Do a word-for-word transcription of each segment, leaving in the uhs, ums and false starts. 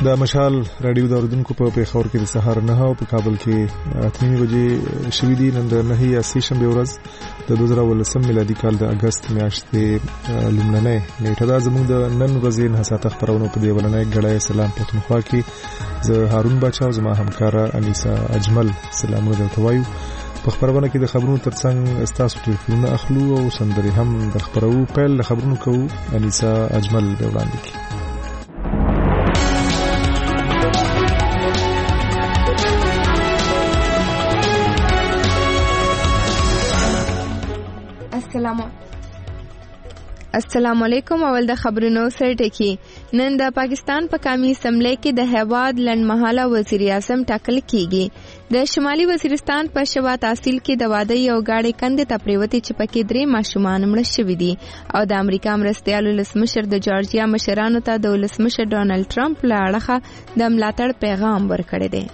د مشال رادیو د اردوونکو په پیښور کې د سهار نه او په کابل کې اته بجې شوې دي. نن د نهي اسی شنبه ورځ د دوه زره ولسم میلادي کال د اگست میاشتې لومړنۍ نیټه ده. زموږ د نن ورځې نه ساعت خبرونه په دی ولنۍ غړای سلام پښتونخوا کې زه هارون بچا او زما همکار انیسا اجمل سلامونه درته وایو. په خبرونه کې د خبرونو ترڅنګ تاسو ټلیفونونه اخلو او سندري هم د خبرو پیل خبرونو کوو. انیسا اجمل به وړاندې کوي. السلام السلام علیکم. اول د خبرونو سر ټکی. نن د پاکستان په قومي اسمبلی کې د هیواد لنډمهاله وزیر اعظم ټاکل کیږي. د شمالي وزیرستان په شوا تحصیل کې د واده یو گاډي کندې ته پریوتې چې پکې درې ماشومان مړه شوي دي او د امریکا مرستیال ولسمشر د جارجیا مشرانو ته د ولسمشر ډونالد ټرمپ له اړخه د ملاتړ پیغام ورکړی دی.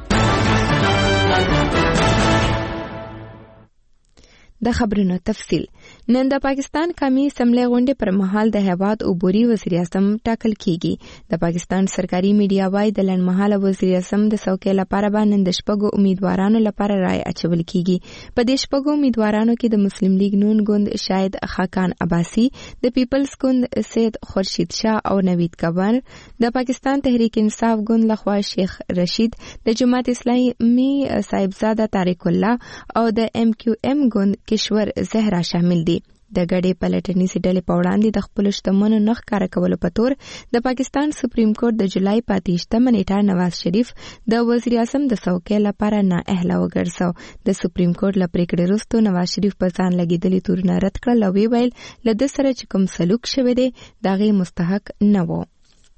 د خبرونو تفصیل. نن د پاکستان قومي اسمبلی غونډې پر مهال د هیواد عبوري وزیر اعظم ټاکل کیږي. د پاکستان سرکاري میډیا وايي د لنډمهاله وزیر اعظم د څوکۍ لپاره باندې د شپږو امیدوارانو لپاره رائے اچول کیږي. په دې شپږو امیدوارانو کې د مسلم لیگ نون ګوند شاهد خاقان عباسی، د پیپلز ګوند سید خورشید شاه او نوید کبر، د پاکستان تحریک انصاف ګوند لخوا شیخ رشید، د جماعت اسلامي صاحبزاده طارق الله او د ایم کیو ایم ګوند کشور زهرا شامل دي. د ګډې پلټنیزې ډلې په وړاندې د خپلو شتمنو نه ښکاره کولو په تور د پاکستان سپریم کورټ د جولای په اته ویشتمه نیټه نواز شریف د وزیر اعظم د څوکۍ لپاره نااهله وګرځاو. د سپریم کورټ له پریکړې وروسته نواز شریف په ځان لګېدلي تورونه رد کړل او ویل له ده سره چې کوم سلوک شوی دی د هغې مستحق نه و.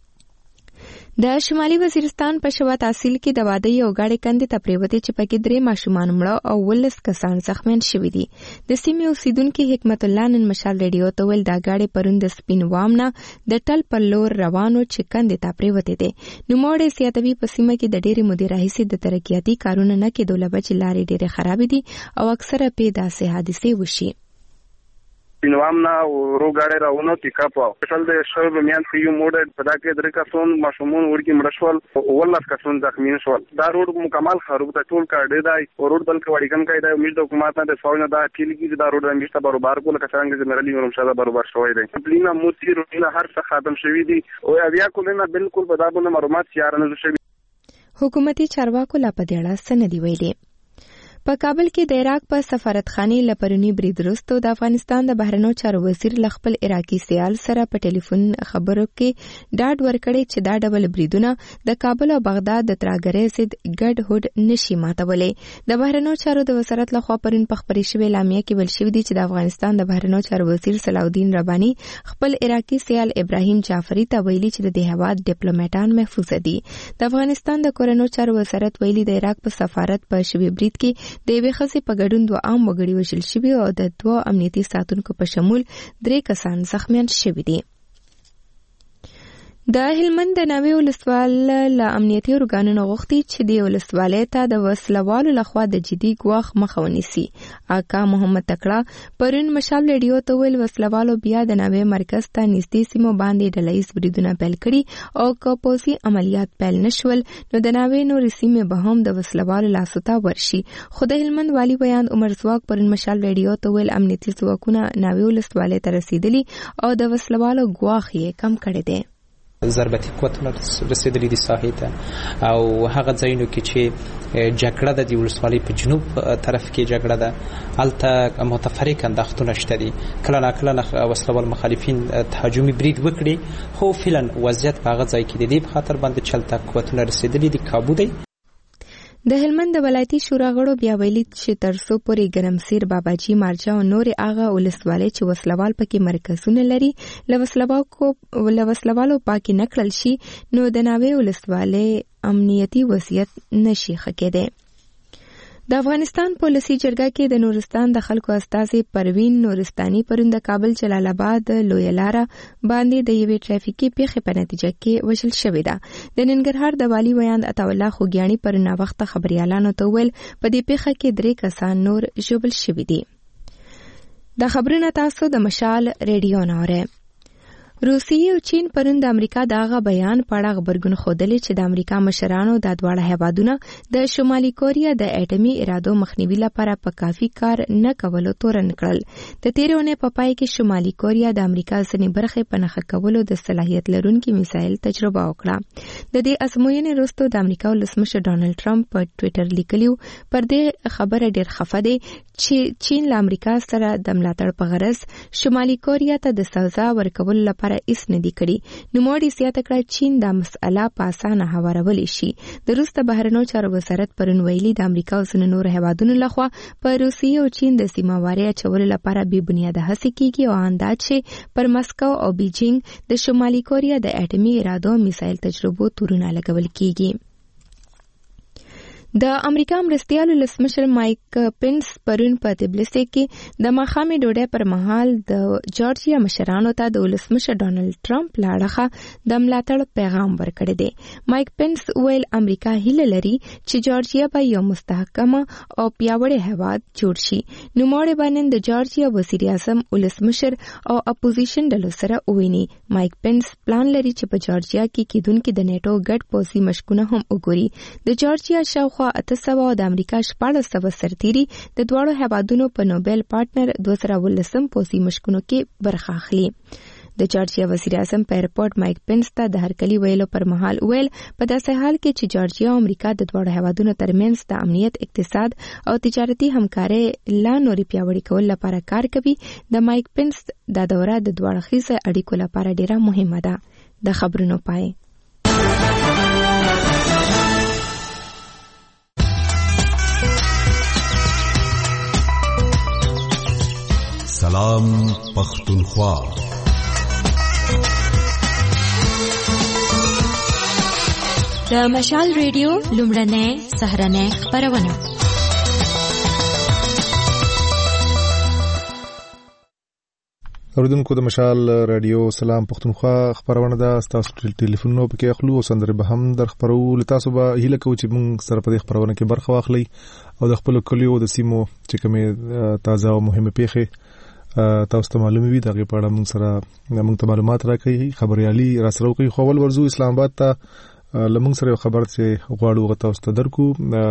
د شمالي وزیرستان په شوا تحصیل کې د واده یو گاډي کندې ته پریوتې چې پکې درې ماشومان مړه او ولس کسان زخمیان شوي دي. د سیمې اوسیدونکي حکمت الله نن مشال ریډیو ته ویل دا گاډي پرون د سپین وام نه د ټل پر لور روانو چې کندې ته پریوتې دي. نوموړی زیاتوي په سیمه کې د ډېرې مودې راهیسې د ترقیاتي کارونه نه کېدو له وجې لارې ډېرې خرابې دي او اکثره پې داسې حادثې وشي. پینوامنا ورو گاڑی راونو پیکاپ او ټل د شوب میان خيو موډ په دا کې درې کسون ماشومون ورکی مړشول ولس کسون زخمی شول. دا روډ مکمل خراب ته ټول کاډې دی او روډ بل کې وړي کم کایدا امید د حکومت نه د فاونه دا کلی کې دا روډ همیشه برابر کول کسانګ زمرالي نورم شاده برابر شوی دی. پلینا موتی روټینا هر څه ختم شوی دی او بیا کولنه بالکل په دا باندې معلومات شیار نه شوی. حکومتي چارواکو لا په دې اړه سندې ویلي. په کابل کې د عراق په سفارتخانې لپرونی برید وروسته د افغانستان د بهرنیو چارو وزیر ل خپل عراقي سیال سره په ټلیفون خبرو کې ډاډ ورکړی چې دا ډول بریدونه د کابل او بغداد د ترهګرۍ ضد ګډ هوډ نشي ماتولی. د بهرنیو چارو د وزارت لخوا پرون په خپرې شوې اعلامیه کې ویل شوي دي چې د افغانستان د بهرنیو چارو وزیر صلاح الدین رباني خپل عراقي سیال ابراهیم جعفری ته ویلي چې د دې هیواد ډیپلوماټان محفوظ دي. د افغانستان د کورنیو چارو وزارت ویلي د عراق په سفارت په شوي برید کې د یوې ښځې په ګډون دوه عام وګړي وژل شوي او د دوه امنیتي ساتونکو په شمول درې کسان زخمیان شوي دي. د هلمند د ناوې ولسواله له امنیتي ارګانونو غوښتي چې د ولسوالۍ ته د وسلوالو لخوا د جدي ګواښ مخه ونیسي. آقا محمد تکړه پرون مشال ریډیو ته ویل وسلوالو بیا د ناوې مرکز ته نږدې سیمو باندې ډلهییز بریدونه پیل کړي او که پوځي عملیات پیل نشول نو د ناوې نورې سیمې به هم د وسلوالو لاسو ته ورشي. خو د هلمند والي بیان عمر ځواک پرون مشال ریډیو ته ویل امنیتي ځواکونه ناوې ولسوالۍ ته رسیدلي او د وسلوالو ګواښ یې کم کړی دی. ضربتي قوتونه رسیدلي دي ساحې ته او هغه ځایونو کې چې جګړه د دې ولسوالۍ په جنوب طرف کې جګړه ده هلته متفرق انداختونه شته دي. کله ناکله وسلوال مخالفین تهاجمي برید وکړي خو فعلا وضعیت په هغه ځای کې د دې په خاطر باندې چلته قوتونه رسیدلي دي کابو دی. د هلمند د ولایتي شورا غړو بیا ویلي چې تر څو پورې ګرمسیر باباجي مارجه او نورې هغه ولسوالۍ چې وسلوال پکې مرکزونه لري له وسلوالو پاکې نه کړل شي نو د ناوې ولسوالۍ امنیتي وضعیت نشي ښه کېدی. د افغانستان پالیسي جرګه کې د نورستان د خلکو استازي پروین نورستاني پرون د کابل جلال آباد لویه لاره باندې د یوې ټرافیکي پیښې په نتیجه کې وژل شوې ده. د ننګرهار د والي ویاند عطاالله خوږیاڼي پرون ناوخته خبريالانو ته ویل په دې پیښه کې درې کسان نور ژوبل شوي دي. د خبرونه تاسو د مشال ریډیو نه اورئ. روسیې او چین پرون د امریکا دغه بیان په اړه خبرګون ښودلې چې د امریکا مشرانو د دواړه هیوادونو د شمالي کوریا د اټومي ارادو مخنیوي لپاره په کافي کار نه کولو تورن کړل. د تېرې اونۍ په پای کې شمالي کوریا د امریکا ځینې برخې په نښه کولو د صلاحیت لرونکي میسایل تجربه وکړه. د دې ازموینې وروسته د امریکا ولسمشر ډانلډ ټرمپ په ټویټر لیکلي پر دې خبره ډېر خفه دی چې چین له امریکا سره د ملاتړ په غرض شمالي کوریا ته د سزا ورکولو لپاره اس ندی کړي. نوموړي زیاته کړه چین دا مسأله په اسانه هوارولی شي. د روس د بهرنیو چارو وزارت پرون ویلي د امریکا او ځینو نورو هیوادونو لخوا په روسیې او چین د سیمهواري اچولو لپاره بې بنیاده هڅې کیږي او انداز چې پر مسکو او بیجینګ د شمالي کوریا د اټومي ارادو میسایل تجربو تورونه لګول کیږي. د امریکا مرستیال ولسمشر مایک پنس پرون په تبلیغ کې د ماښامي ډوډۍ پر مهال د جورجیا مشرانو ته د ولسمشر ډانلډ ټرمپ لاړه د ملاتړ پیغام ورکړی دی. مایک پنس ویل امریکا هیله لري چې جورجیا به یو مستحکمه او پیاوړی هیواد جوړ شي. نوموړي باندې د جورجیا وزیر اعظم ولسمشر او اپوزیشن ډلو سره وویني. مایک پنس پلان لري چې په جورجیا کې کیدونکي د نیټو ګډ پوځي مشقونه هم وګوري. د جورجیا شاوخوا اته سوه او د امریکا شپاړس سوه سرتیري د دواړو هیوادونو په نوبل پارټنر دوه زره ولسم پوځي مشقونو کې برخه اخلي. د جورجیا وزیر اعظم په ایرپورټ مایک پنس ته د هرکلي ویلو پر مهال ویل په داسې حال کې چې جورجیا او امریکا د دواړو هیوادونو ترمنځ د امنیت، اقتصاد او تجارتي همکارۍ لا نورې پیاوړې کولو لپاره کار کوي، د مایک پنس دا دوره د دواړو اړخیزو اړیکو لپاره ډیره مهمه ده. د خبرونو پای. سلام پختونخوا. د مشال ریډیو لومړنۍ سهارنۍ خپرونه. اوریدونکو د مشال رادیو سلام پختونخوا خبرونه ده. تاسو ټلیفونونو پکې اخلو او سندره به هم در خبرو. تاسو به هیله کوو چې موږ سره په دې خبرونه کې برخه واخلئ او د خپل کلیو د سیمو چې کومه تازه او مهمه پیښه تاسو ته معلومه وي دغه په اړه موږ سره موږ ته معلومات راکړئ. خبريالي را سره کوي. خو ول ورزو اسلام آباد ته لمونږ سره خبر چې غواړو تاسو ته درکو.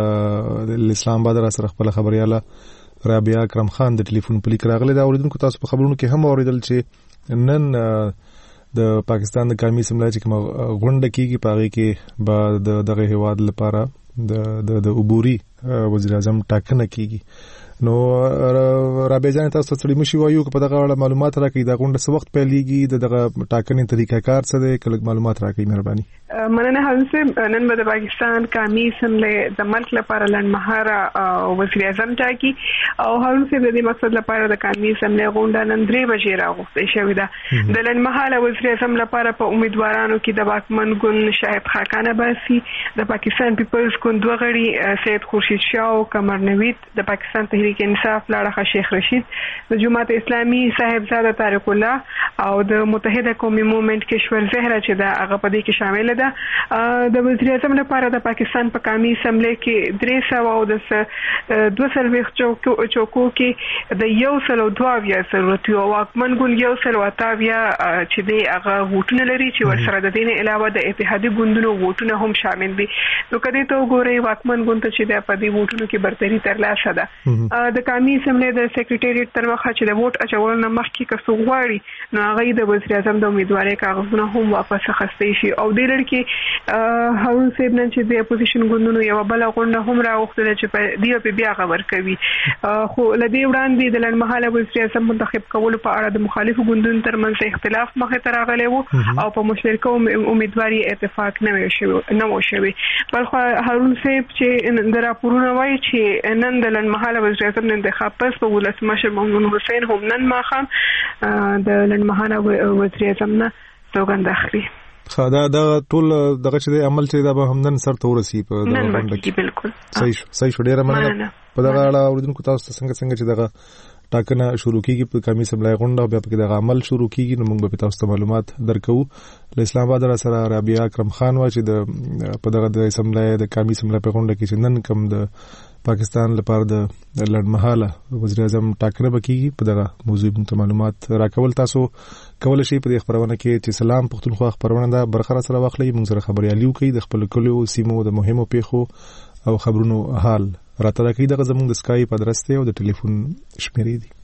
د اسلام آباد را سره خپل خبرياله رابعه اکرم خان د ټلیفون په لیک راغله. دا اوریدونکو تاسو په خبرونو کې هم اوریدل چې نن د پاکستان د قومي اسمبلی چې کوم غونډه کیږي پاره کې به دغه هیواد لپاره د د عبوري وزیر اعظم ټاکنه کیږي. نو رابعه جان تاسو ته مشي وایو په دغه اړه معلومات راکړئ. دا غونډه څه وخت پیلېږي؟ د دغه ټاکنې طریقه کار څه دی؟ کله معلومات راکړئ مهرباني. مننه حضرت. نن به د پاکستان قومي اسمبلی د ملک لپاره لنډمهاله وزیر اعظم ټاکي او هارون صاحب د دې مقصد لپاره د قومي اسمبلی غونډه نن درې بجې راغوښتل شوې ده. د لنډمهاله وزیر اعظم لپاره په امیدوارانو کې د واکمن ګوند شاهد خاقان عباسي، د پاکستان پیپلز ګوند دوه غړي سید خورشید شاه او قمر نوید، د پاکستان تحریک انصاف لاړه شیخ رشید، د جماعت اسلامي صاحبزاده طارق الله او د متحده قومي موومېنټ کشور زهره چې دا هغه په دې کې شامل ده. د وزیر اعظم لپاره د پاکستان په قومي اسمبلی کې درې سوه او د دوه څلوېښت چوکو کې د یو سل او دوه اویا ضرورت وي. واکمن ګوند یو سل او اته اویا چې دی هغه ووټونه لري چې ورسره د دې نه علاوه د اتحادي ګوندونو ووټونه هم شامل دي. نو که دې ته وګورئ واکمن ګوند ته چې دی په دې ووټونو کې برتري ترلاسه ده. د قومي اسمبلی د سیکریټریټ تر مخه چې د ووټ اچولو نه مخکې که څوک غواړي نو هغه د وزیر اعظم د امیدوارۍ کاغذونه هم واپس اخیستی شي. او دې لړ کې هارون صاحب نن چې د اپوزیشن ګوندونو یوه بله غونډه هم راوښتله چې په دې په بیا خبر کوي. خو له دې وړاندې د لنډمهاله وزیر اعظم منتخب کولو په اړه د مخالفو ګوندونو ترمنځ اختلاف مخې ته راغلی و او په مشترکه امیدواري اتفاق نه و شوی. بلخو هارون صاحب چې د راپورونه وایي چې نن د لنډمهاله وزیر اعظم انتخاب پس په ولسمشر ممنون حسین هم نن ماښام د لنډمهاله وزیر اعظم نه سوګند اخلي. دا دا ټول دغه چې عمل چې دا به هم نن سر ته ورسي په دغه باندې کې. بالکل صحیح شو صحیح شو. ډیره مننه. په دغه اړه اوریدونکو تاسو څنګه څنګه چې دغه ټاکنه شروع کیږي په قومي اسمبلی غونډه بیا په دغه عمل شروع کیږي نو موږ به تاسو ته معلومات درکو. له اسلام آباد سره رابعه اکرم خان و چې د په دغه د اسمبلی د قومي اسمبلی په غونډه کې چې نن کوم د پاکستان لپاره د لړمحاله وزیر اعظم ټاکنه وکړي په دغه موضوع مونږ معلومات راکول. تاسو کول شي په دې خبرونه کې چې سلام پښتونخوا خبرونه دا برخه سره واخلي، مونږ سره خبريالي وکړي د خپل کلیو سیمو د مهمو پیښو او خبرونو حال راته راکړي. دغه زموږ د سکایپ ادرس ته او د ټلیفون شمیرې دي.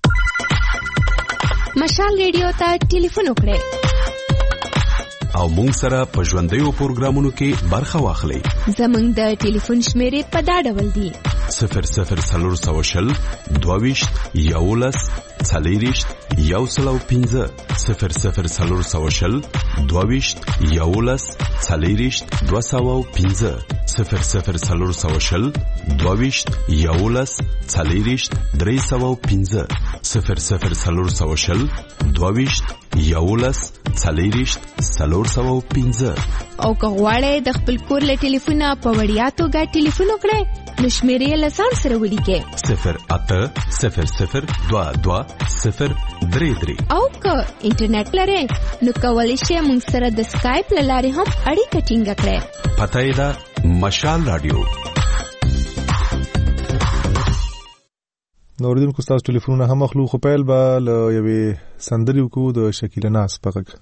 مشال ریډیو ته ټلیفون وکړئ او مونږ سره په ژوندیو پروګرامونو کې برخه واخلئ. زموږ د ټلیفون شمیرې په دا ډول دي: صفر صفر څلور سوه شل دوهویشت یولس څلېرویشت یو سل او پنځه صفر صفر څلور سوه شل دوهویشت یولس څلېرویشت دوه سوه او پنځه صفر صفر څلور سوه شل دوهویشت یولس څلېرویشت درې سوه او پنځه صفر صفر څلور سوه شل دوهویشت یولس څلېرویشت څلور سوه او پنځه. او که غواړئ د خپل کور له ټلیفونه په وړیا توګه ټلیفون وکړئ نو شمیرې له ځان سره ولیکئ: صفر اته صفر صفر دوه دوه صفر درې درې. او که انټرنیټ لرئ نو کولی شئ موږ سره د سکایپ له لارې هم اړیکه ټینګه کړئ. پته یې ده مشال رادیو. نو اوریدونکو ستاسو ټلیفونونه هم اخلو، خو پیل به له یوې سندرې وکړو د شکیله ناز په غږ.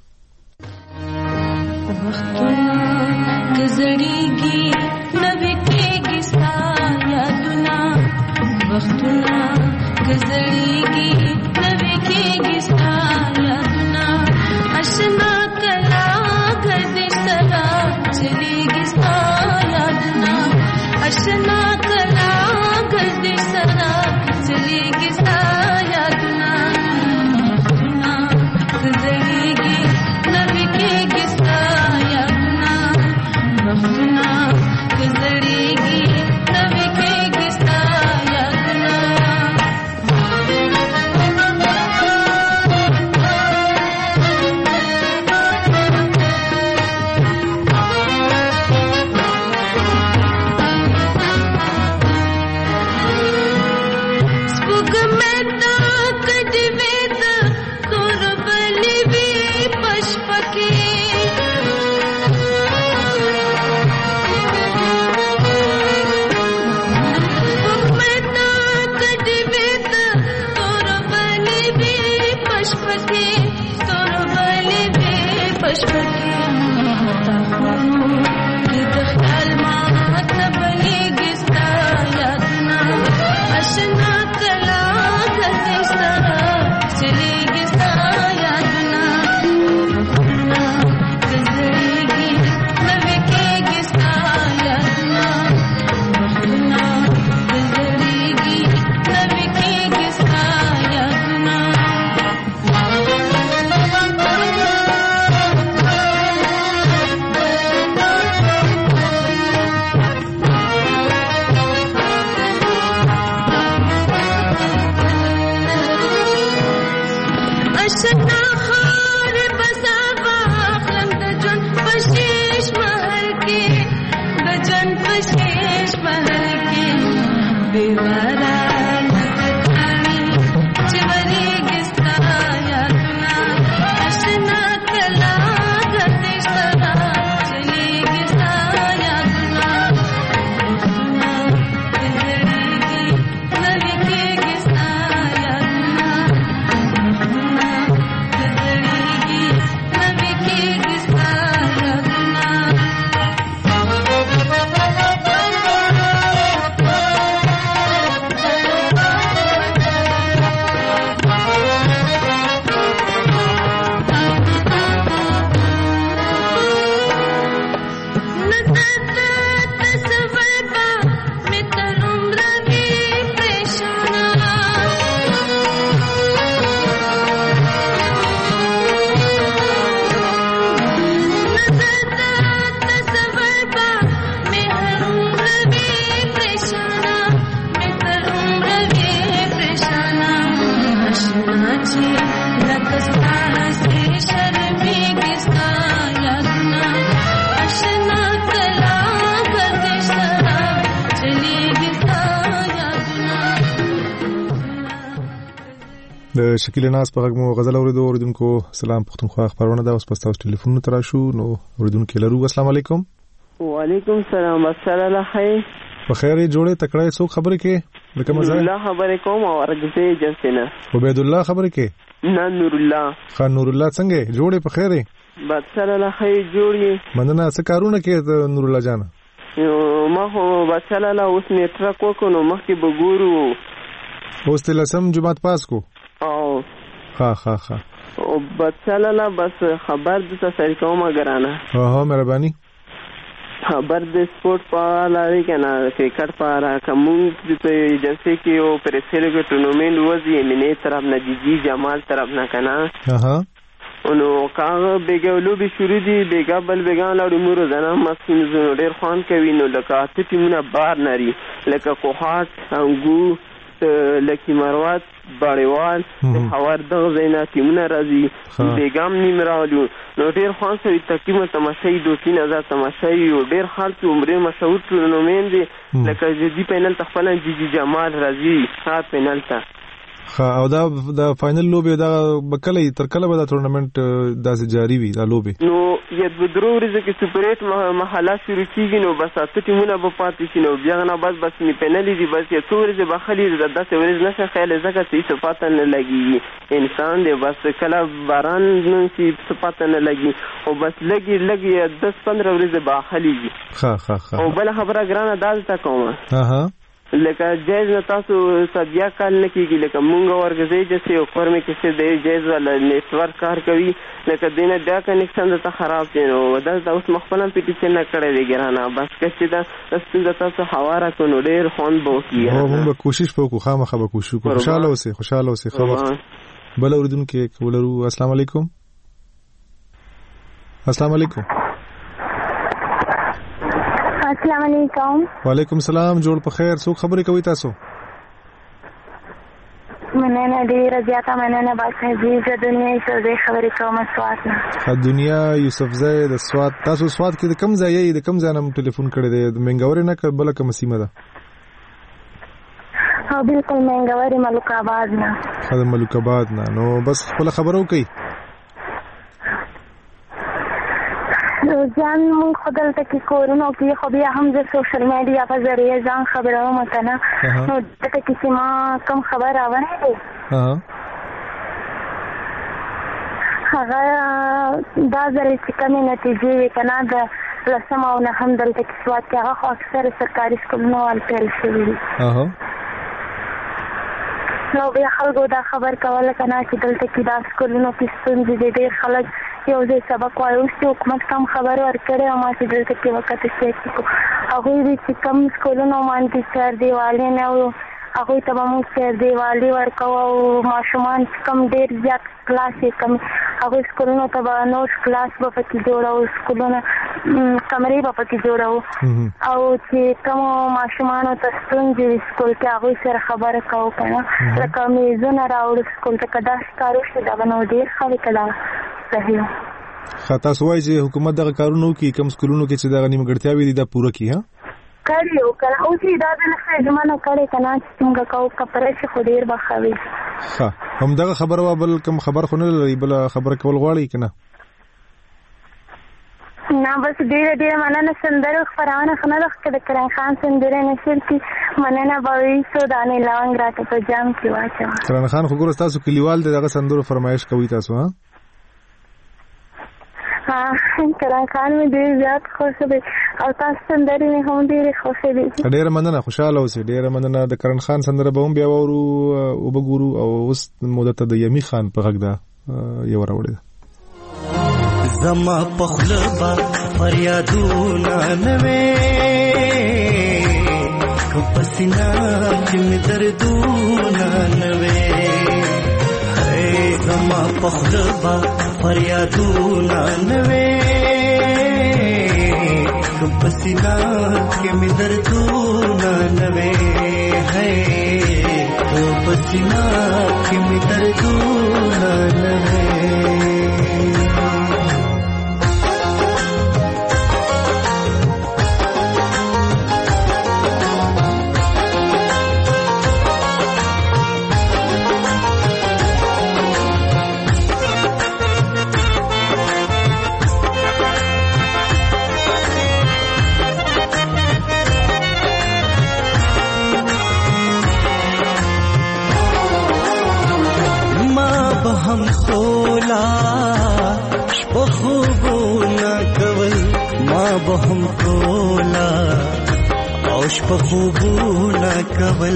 وختونه گزریږي نوې کېږي ستا یادونه، وختونه گزریږي نوې کېږي ستا یادونه، اشنا کلا ګرځي سره چلیږي ستا یادونه، اشنا کلا ګرځي سره چلیږي ستا یادونه، وختونه گزریږي نوې کېږي ستا یادونه، وختونه گزریږي نوې کېږي ستا یادونه. د شکیله ناز په غږ مو غزل اوریدو. اوریدونکو سلام پښتونخوا خبرونه دا اوس په تاسو ټلیفون تر شو. نو اوریدونکو لرو السلام علیکم. وعلیکم السلام. السلام علیکم. په خیر جوړه تکړه څو خبرې کې د کوم ځای الله خبرې کوم او ورګزې جنسنه عبید الله خبرې کې نه نور الله خان نور الله څنګه جوړه په خیره بس سره له خیر جوړي مننه څه کارونه کې نور الله جان ما خو بس سره له اوس نه ټرک وکونو مخکې بګورو اوس تلسم جمعه پاس کو او ها ها ها او بس سره له بس خبر د تاسو کومه ګرانه ها ها مهرباني خبر د سپورت په لاري کنه کرکټ په اړه کوم د ایجنسی کې او پرسیلګ ټورنمنت وځي منې طرف نه جی جمال طرف نه کنه ها نو کاغه بیګولو به شروع دي بیګا بل بیګان له مور زنه مسکین زو ډیر خوان کوي نو لکه ته ټیمونه بار نری لکه کوهات انګو لکی مروات باړیوال حوار دغه زینا ټیمونه راځي بیګام نیم راولو نو ډیر خوان سوي تقریبا تماشای دو تین هزار تماشای او ډیر خلک عمره مشهور ټورنمنت دي لکه جدي پینل تخپل جی جی جمال راځي سات پینل ته ها او دا د فائنل لوبي دا بکلې تر کله به دا ټورنمنت داسې جاری وي دا لوبي نو یت بدرو ورځ کې سپریټ محله شروع کیږي نو بس اته ټیمونه به پاتې شي نو بیا نه بس بس می پینل دي بس یو ورځ به خلی د داسې ورځ نشه خیال زکه چې صفات نه لګي انسان دی بس کله باران نو چې صفات نه لګي او بس لګي لګي دس پندرہ ورځ به خلی ها ها ها او بل خبره ګرانه دالته کومه ها ها لکه جایز نه تاسو سبیا کال نه کیږي لکه مونږ ورګزې چې یو فرمه کې څه دی جایز ولا نتورک کار کوي لکه دینه دا کنیکشن د خراب دی نو دا اوس مخفلم پټیشن نه کړی دی ګرانه بس چې دا تاسو تاسو حواره کو نو ډیر خوان بو کیږي او موږ کوشش وکړو خامخا به کوشش وکړو خوشاله اوسئ خوشاله اوسئ خو وخت بل اوریدونکو کولرو السلام علیکم السلام علیکم السلام علیکم وعلیکم السلام جوړ په خیر څوک خبرې کوي تاسو مننه ډیره زیاته مننه باسه عزیز دنیا یوسفزۍ خبرې کوم سوات نه دنیا یوسفزۍ د سوات تاسو سوات کې د کم ځای د کم ځای نم ټلیفون کړی دی د منګورې نه بل کوم سیمه ده ها بالکل منګورې ملک آباد نه خدای ملک آباد نه نو بس خپل خبرو کوي ځان مونږ خو دلته کې کورونو کې خو بیا هم د سوشل میډیا په ذریعه ځان خبروم کنه نو دلته کې چې ما کوم خبر راوړی دی هغه دا ځل چې کومې نتیجې وي کنه د لسم او نهم دلته کې سوات کې هغه خو اکثر سرکاري سکولونه وال پیل شوي دي نو بیا خلکو دا خبر کوله کنه چې دلته کې دا سکولونو کې ستونزې دي ډېر خلک یو ځای سبق وایي اوس چې حکومت کم خبر ورکړی او ما چې دلته کې وکړه چیک کړو هغوی دي چې کم سکولونو باندې چار دیوالۍ نه و هغوی ته به موږ چار دیوالۍ ورکوو او ماشومان چې کم ډېر زیات کلاس یې کم هغوی سکولونو ته به نور کلاس به پکې جوړوو سکولونه کمرې به پکې جوړوو او چې کومو ماشومانو ته ستونزې وي سکول کې هغوی سره خبره کوو که نه لکه میزونه راوړو سکول ته که داسې کار وشي دا به نو ډېر ښه وي که دا صحیح ښه تاسو وایئ چې حکومت دغه کارونه وکړي کوم سکولونو کې چې دغه نیمګړتیاوې دي دا پوره کړي ها کړي وو که نه اوس یې دا ځل ښه ژمنه کړې که نه چې څنګه کوو که پوره شي خو ډېر به ښه وي ښه همدغه خبره وه بل کوم خبر خو نه لري بله خبره کول غواړئ که نه نه بس ډېره ډېره مننه سندرو خپرونه خو نه ده که د کرن خان سندرې نشر کړي مننه به وي څو دانې لونګ راته په جام کې واچوه کرن خان خو ګوره ستاسو کلیوال دی دغه سندرو فرمایش کوي تاسو ها ها کرن خان مې ډېر زیات خوښه دی او تاسو سندرې مې هم ډېرې خوښې دي ډېره مننه خوشحاله اوسئ ډېره مننه د کرن خان سندره به هم بیا واورو وبګورو او اوس موده ته د یمي خان په غږ ده یو راوړې ده زما پخله با فریادونه نوې کپسینا کې مې دردونه نوې زما پخله با فریادونه نوې کپسینا کې مې دردونه نوې کپسینا کې مې دردونه نوې به هم تولا شپه خوبونه کول ما به هم تولا او شپه خوبونه کول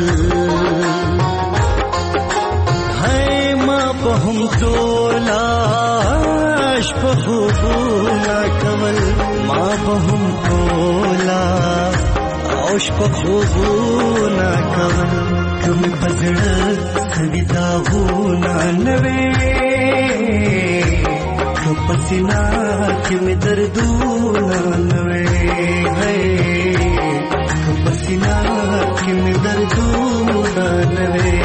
هی ما به هم تولا شپه خوبونه کول ما به هم تولا او شپه خوبونه کول کم پزړه سړي داغونه نوي کم پسینا کې مې دردونه نوي کم پسینا کې مې دردونه نوي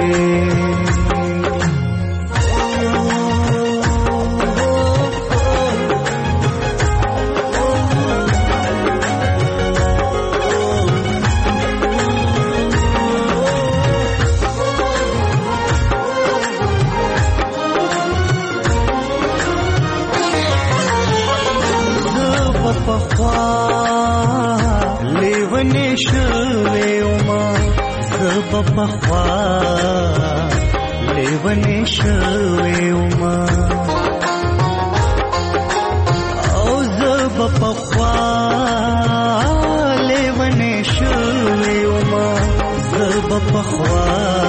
پخوا لیونی شوی وما او زب پخوا لیونی شوی وما زب پخوا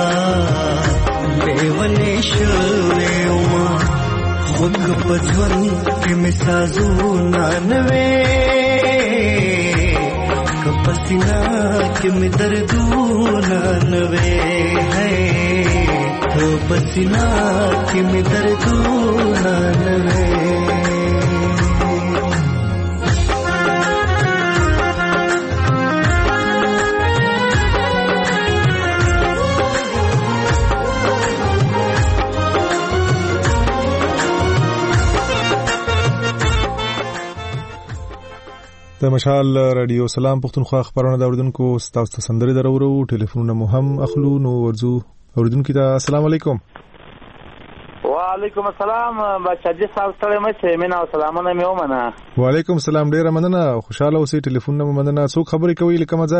لیونی شوی وما خود پځون کې مسازونه نوي پسینا کې مې دردونه نوي ہے تو پسینا کې مې دردونه نوي د مشال رادیو سلام پښتونخوا خبرونه د اوریدونکو ستاسو ته سندري درورو ټلیفونونه مو هم اخلو نو ورځو اوریدونکو ته السلام علیکم وعلیکم السلام بچاجي صاحب سره مې مینا سلامونه مې ومنه وعلیکم السلام ډیر مننه خوشاله اوسې ټلیفونونه مې مننه څوک خبرې کوي لکه مزه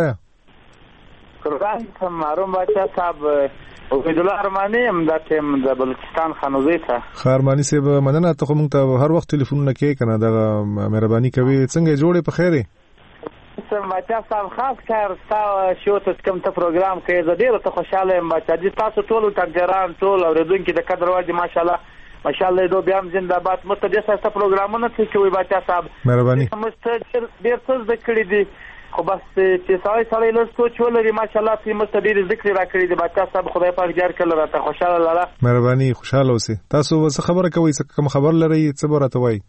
قربان ته معلوم بچا صاحب عبد الله ارمانی هم د تیم د بلوچستان خانوزي ته خارمانی صاحب مننه ته موږ ته هر وخت ټلیفونونه کوي کنه دا مهرباني کوي څنګه جوړې په خیره سم بچا صاحب خاص کار ستا شو ته کوم ته پروګرام کوي زه ډیر ته خوشاله یم بچا دي تاسو ټول تاجران ټول اوریدونکو د قدر واجب ماشاءالله ماشاءالله دو بیا هم زنده‌باد متدې سره پروګرامونه کوي بچا صاحب مهرباني مستر ډیر څه ذکر دي خو بس چې سړی سړی له سوچ ولري ماشاءالله چې مستدیر ذکر راکړي د بچا صاحب خدای پاک جار کړل راته خوشاله لاله مهرباني خوشاله اوسئ تاسو څه خبره کوي څه کوم خبر لري څه ورته وایي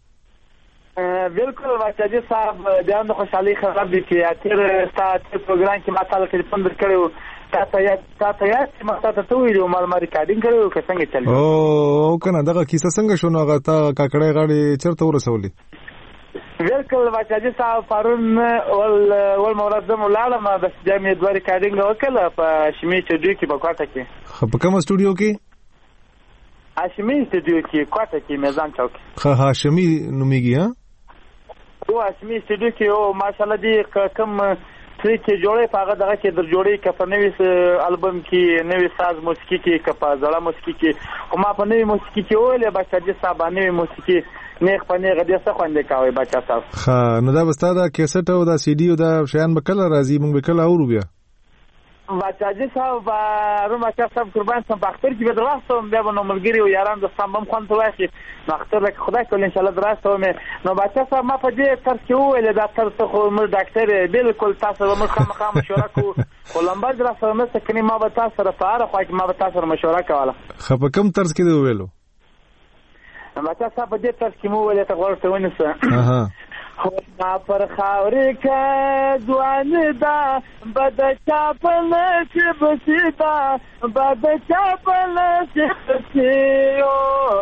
بالکل بچا جی صاحب د نن خوشحالي خبر دي چې اخر ساعت پروګرام کې ما تعالی ټلیفون درکړو تاسو یا تاسو یا چې ما تاسو ته ویلو مال ما ریکارډینګ کړو که څنګه چل او کنه دغه کیسه څنګه شو نو هغه تا کاکړې غاړي چرته ورسولې بالکل بچا جی صاحب پرون ول ول مورزم لاله ما د جامع دوه ریکارډینګ وکړه په شمی سټوډیو کې په کوټه کې په کوم سټوډیو کې هاشمي سټوډیو کې کوټه کې میزان چوک ها هاشمي نوميږي ها او هاشمي سټوډیو کې او ماشاءالله دې کوم څه چې جوړې پاغه دغه کې در جوړې کپ نوې البم کې نوې ساز موسیقي کې کپ زړه موسیقي کې او ما په نوې موسیقي کې ولې بچا دې صاحب نوې موسیقي نیک پنه غدي څه خوندې کاوي بچا صاحب ها نو دا بستا دا کیسټ او دا سی ډي او دا شیان به کله راځي مونږ به کله اورو بیا بچا دې صاحب روم بچا صاحب قربان سم باختر کې به دراسته بیا به نو ملګری او یاران د سم بم خوان ته واخی باختر لکه خدای کول ان شاء الله دراسته مې نو بچا صاحب ما په دې تر کې ویل دا تر څه خو مر ډاکټر بالکل تاسو به مخامخ مشوره کو ولنبر دراسته مې سکني ما به تاسو سره پاره خو ما به تاسو سره مشوره کوله خو په کوم طرز کې دی ویلو بچا صاحب دې تر کې مو ویل ته ورته ونیسه اها خو ما پر خاورې کې ځوان دا بد چا په لکه بسیدا بد چا په لکه بسیو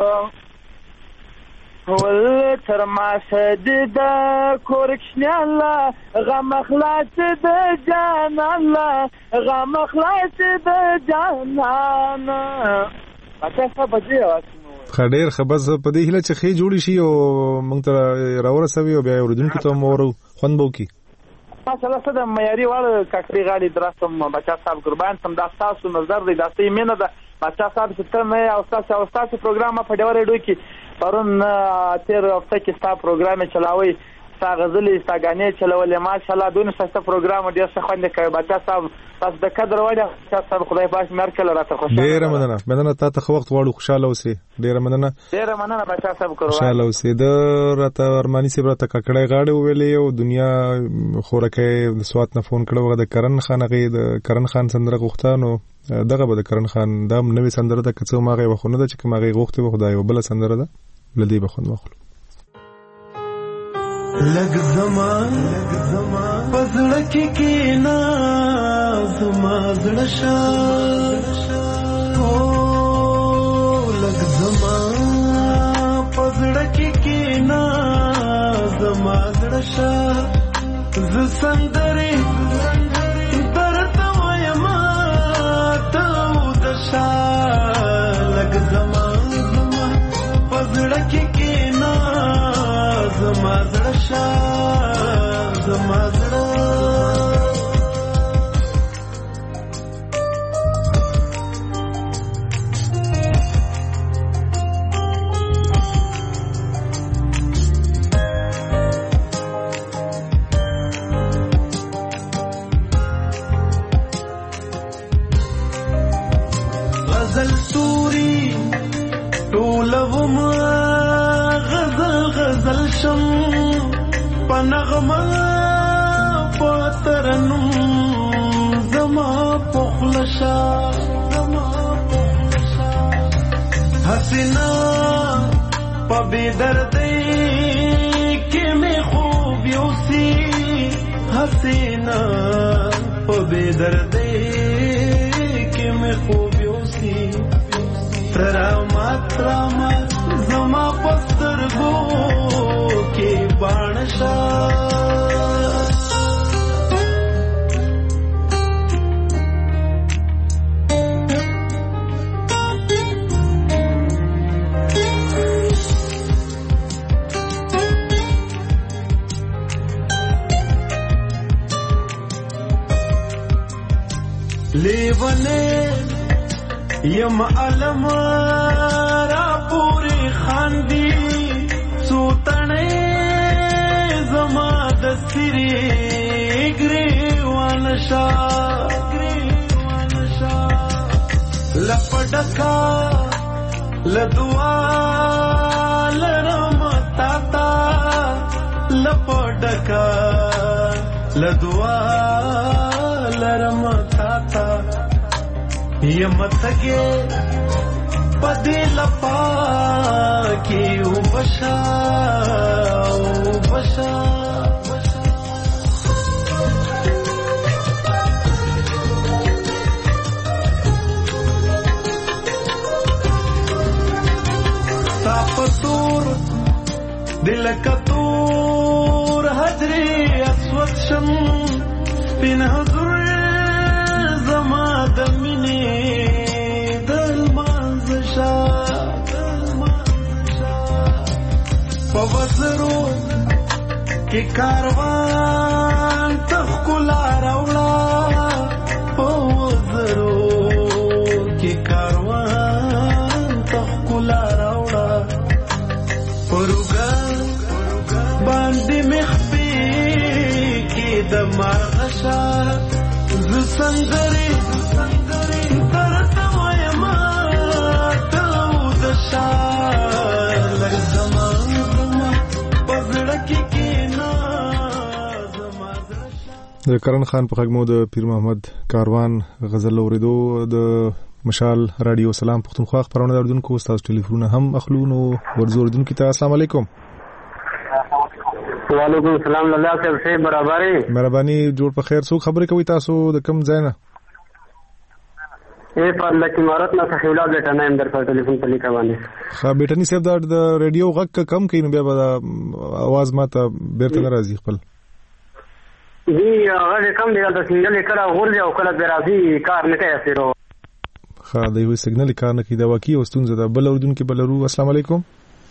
ول تر ما شدید کورکشن الله غم اخلاص د جان الله غم اخلاص د جانان بچا صاحب دې خډیر خبر په دې هله چې خې جوړی شي او موږ ته راورسوي او بیا اوریدونکو ته مورو خوند بو کی ماشاءالله صد معیاري وړ کاکړي غاړي دراسم بچا صاحب قربان سم دا تاسو نظر دی داسې مینه ده بچا صاحب چې ته مې او تاسو او تاسو پروګرام په ډېر ډېر کې پرون تیر هفته کې تاسو پروګرام چلاوي ستا غزلې ستا غانې چلولې ماشاءالله دونه ښه پروګرام ډېر ښه خوند کوي بچا صاحب تاسو د قدر وړه تاسو صاحب خدای پاک مرکل راته خوشاله ډېر مننه مننه تاسو خو وخت واړو خوشاله اوسئ ډېر مننه ډېر مننه بچا صاحب کورو خوشاله اوسئ د راته ارمانی سي راته ککړې غاړې ویلې او دنیا خورکه د سوات نه فون کړو د کرن خان غي د کرن خان سندره غوښتانو دغه به د کرن خان دا نوې سندره ده کڅو ماغه وخونه ده چې ماغه غوښته خدای وبله سندره ده لدی بخون واخلو لگ زمان لگ زمان پزړه کې کینا زما زړه شا او لگ زمان پزړه کې کینا زما زړه شا ز سندري درته وایم ته ودشا لگ زمان زما پزړه کې کینا زما زړه شا زما زړه غزل سوري ټولوما غزل غزل شم پنغما پترنم زما پخلشا زما پخلشا حسینا پبی دردی که می خوب یوسی حسینا پبی دردی که می خوب یوسی ترامات ترامات زما پسترگو کی بانشا لیونے یم علم را پوری خاندی سوتنے زما دستری گریوانشا لپڈکا لدعا لرمتاتا لپڈکا لدعا لرمتاتا یمتگے پدی لپا کی او بشا او بشا تاپتور دل کتور حجری اسود شم بین حضور زما دمینی دل مانزشا پوزرو کی کاروان تخکلا روڑا پوزرو کی کاروان تخکلا روڑا پروگا باندی مخبی کی دمار غشا زسندری درتا ویما تودشا لگ زمان زمان پزڑکی کینا زمان د کرن خان په خګمو د پیر محمد کاروان غزل اوریدو د مشال رادیو سلام پښتونخوا خبرونه دردونکو استاد ټلیفون هم اخلونو ورزوردونکو ته السلام علیکم وعلیکم السلام الله صاحب سے برابرۍ مهرباني جوړ په خیر څو خبرې کوي تاسو د کم ځای نه اے په لکه امارات نه خیلا بیٹا نه اندر په ټلیفون په لیکا باندې ها بیٹنی صاحب د ریډیو غږ کم کین بیا به आवाज ماته بیرته ناراضي خپل جی هغه کم دی د سنگل کړه ورځ او کله برازي کار نه کوي سره ها د یو سیګنل کار نه کوي دا واقعي او ستونزه ده بل اردن کې بلرو السلام علیکم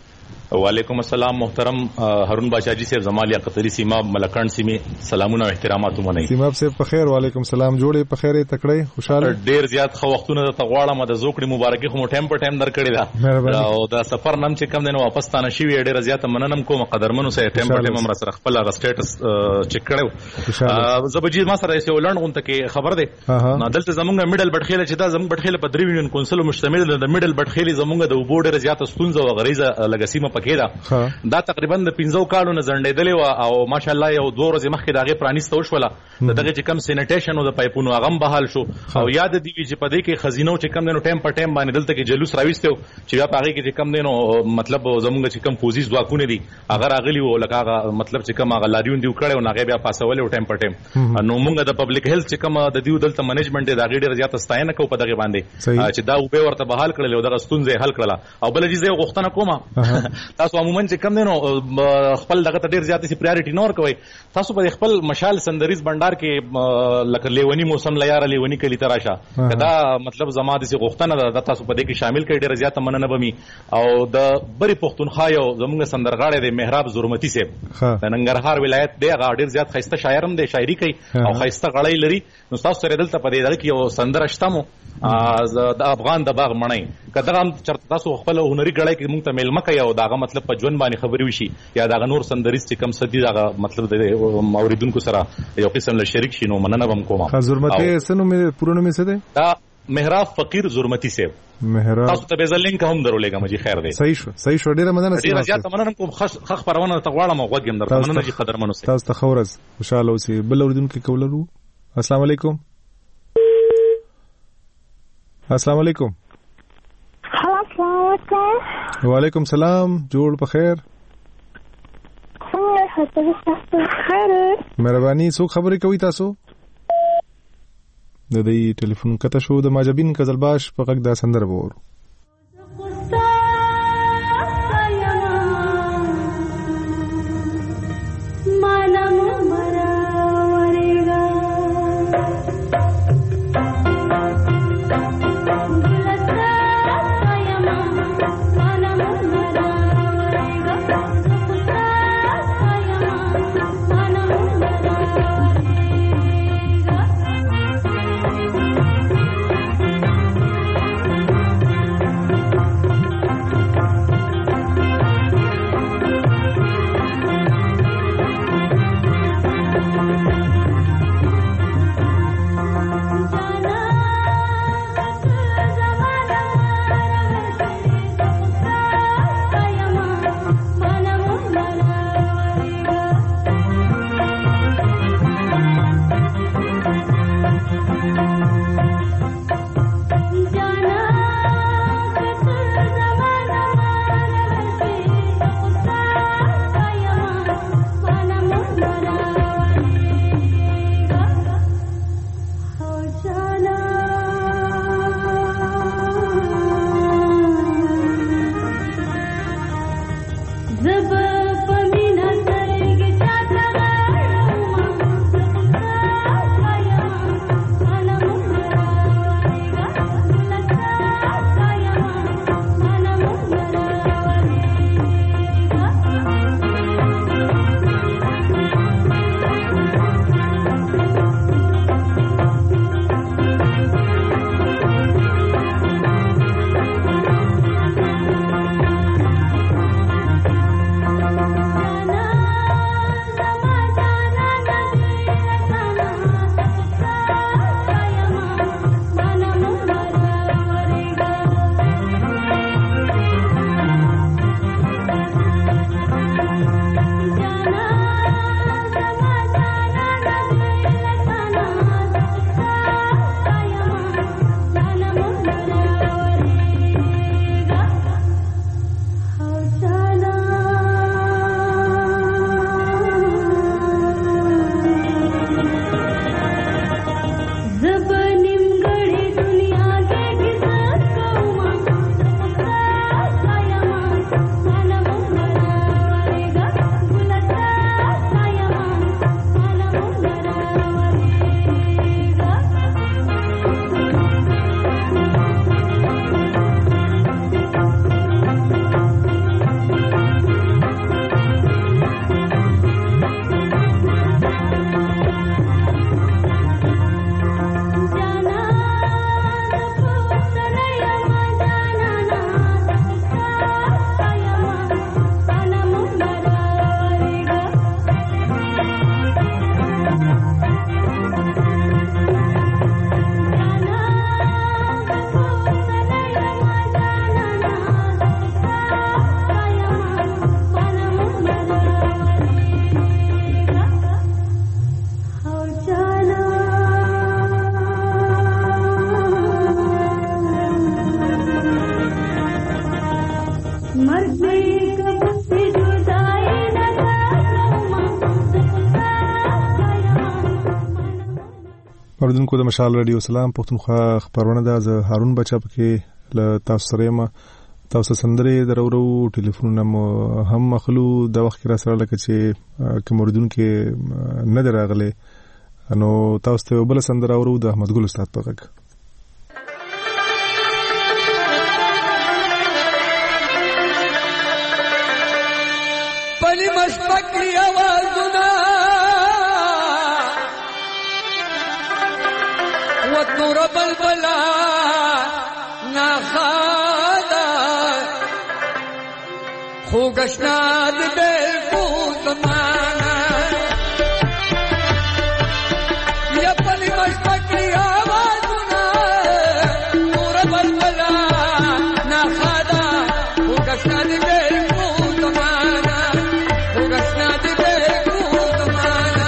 وعلیکم السلام محترم هارون بادشاہجی صاحب زمالیا قطری سیما ملکان سیمه سلامونه او احترامات ومنئ. سیما صاحب په خیر. وعلیکم السلام. جوړې په خیر تکړه خوشاله. ډیر زیات خو وختونه د تغواړه د زوکړي مبارکي خو ټیم په ټیم درکړی دا او د سفر نام چې کم دنه واپس تانه شي ډیر زیات مننم کوم قدرمنو سره ټیم په ټیم هم سره خپل سټیټس چک کړو. زبجی ما سره یو لړن غونته کې خبر ده نه دلته زمونږ میډل بټخیله چې دا زمونږ بټخیله په درې یونین کونسل مشتمل د میډل بټخیله زمونږ د وبو ډیر زیات ستونزه او غریزه لګسیمه پکې دا تقریبا د پنځو کالو نه زنډېدلې او ماشاءالله یو دوه ورځې مخکې دغه پرانیسته وشوله دغه چې کم سینیټیشن او د پایپونو هغه بحال شو او یاد دی چې په دې کې خزینو چې کم دینو ټیم په ټیم باندې دلته کې جلوس راويستو چې بیا پاره کې چې کم دینو مطلب زمونږ چې کم پوزیس ځواکونه دي هغه راغلي وو لکه هغه مطلب چې کم هغه لاریون دی کړو نه بیا پاسول او ټیم په ټیم نو موږ د پبلک هیلث چې کم د دیو دلته منیجمنت د هغه ډیر زیات ستاینه کو په دغه باندې چې دا وبې ورته بحال کړل او دغه ستونزې حل کړل او بل چیز یو غوښتنه کومه تاسو عموما چې کم دینو خپل دغه ته ډیر زیات سي پریورټي نور کوي تاسو په خپل مشال سندریز بندر کې لکه لیونی موسم لیار لیونی کلی تراشه کدا مطلب زما د سي غوښتنه د تاسو په دې کې شامل کړي ډیر زیات مننه بمي او د بری پښتونخوا یو زموږ سندرغاړي د محراب زورمتی سیب د ننګرهار ولایت دی هغه ډیر زیات خسته شاعرم دی شاعري کوي او خسته غړی لري نو تاسو سره دلته په دې کې یو سندر شتمو د افغان د باغ مړی کدا هم چرته تاسو خپل هنري غړی کې مونږ ته ملمه کوي او داغه مطلب په ژوند باندې خبري وشي یا دا نور سندریز چې کم سدي دا مطلب د موریدونکو سره یو قسم له شریک شینو مننه بم کوم. زرمتی سنو می پورونو می سده دا محراب فقیر زرمتی سیب محراب تاسو ته به زلینک هم درولېګم جی خیر دی. صحیح شو صحیح شو ډیره مننه ډیره زیات مننه کوم خخ پرونه ته غواړم غوږم در مننه جی قدرمنو سي تاسو ته خورز خوشاله اوسئ. بل اوریدونکو کولرو السلام علیکم. السلام علیکم. وعلیکم سلام. جوړ په خیر. مهرباني څوک خبرې کوي تاسو؟ د دې ټلیفون کته شو د ماجبین قزلباش په غږ دا سندره وور. اوریدونکو د مشال رادیو سلام پښتونخوا خبرونه ده. زه هارون بچا پکې له تاسو سره ما تاسو سندري درورو ټلیفون هم مخلو د وخت را سره لکه چې کوم اوریدونکو نه دراغله نو تاسو ته بل سندره اورو د احمد ګل استاد په غږ. پلی مشپکری آوازونه وطنور بلبلا ناخادا خوگشناد دل پوزمانا یا پلی مشپکری آوازونا نور بلبلا ناخادا خوگشناد دل پوزمانا خوگشناد دل پوزمانا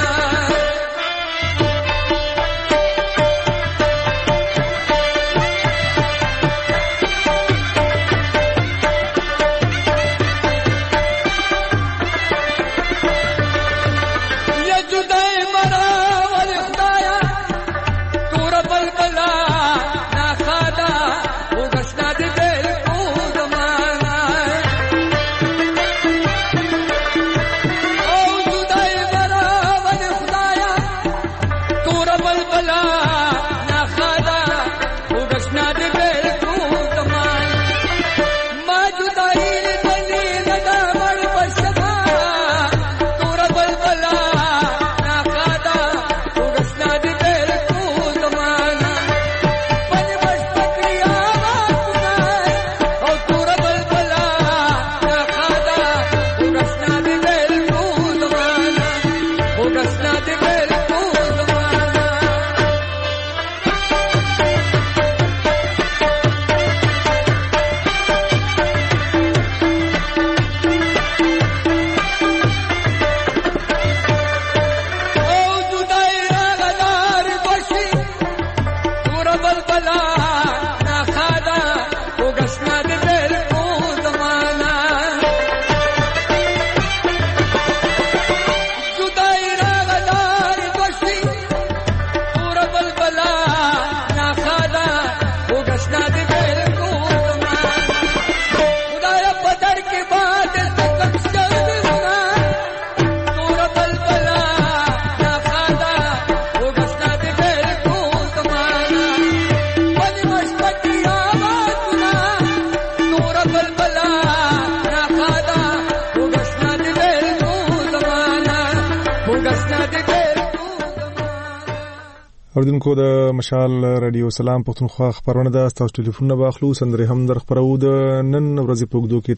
اوریدونکو د مشال رادیو سلام پښتونخوا خبرونه ده. تاسو ټلیفون نه واخلو سندري هم در خبرو د نن ورځې په وګدو کې